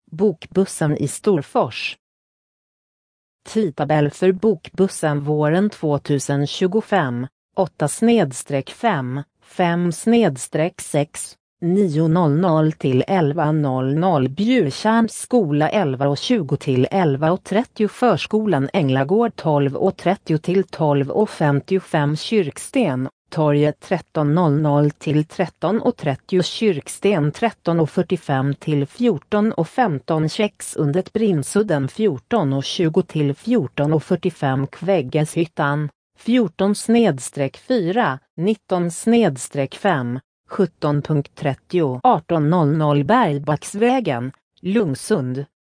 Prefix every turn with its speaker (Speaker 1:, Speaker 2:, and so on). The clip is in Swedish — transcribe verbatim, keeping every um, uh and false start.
Speaker 1: Bokbussen i Storfors. Tidtabell för Bokbussen våren tjugohundratjugofem, åtta fem, fem sex, nio noll noll till elva noll noll. Bjurtjärns skola elva tjugo till elva trettio. Förskolan Änglagård tolv trettio till tolv femtiofem. Kyrksten, torget tretton noll noll till tretton trettio. Kyrksten tretton fyrtiofem till fjorton femton. Käcksundet Brinsudden fjorton tjugo till fjorton fyrtiofem. Kväggeshyttan fjorton fyra, nitton fem, sjutton trettio. arton noll noll. Bergbacksvägen, Lungsund,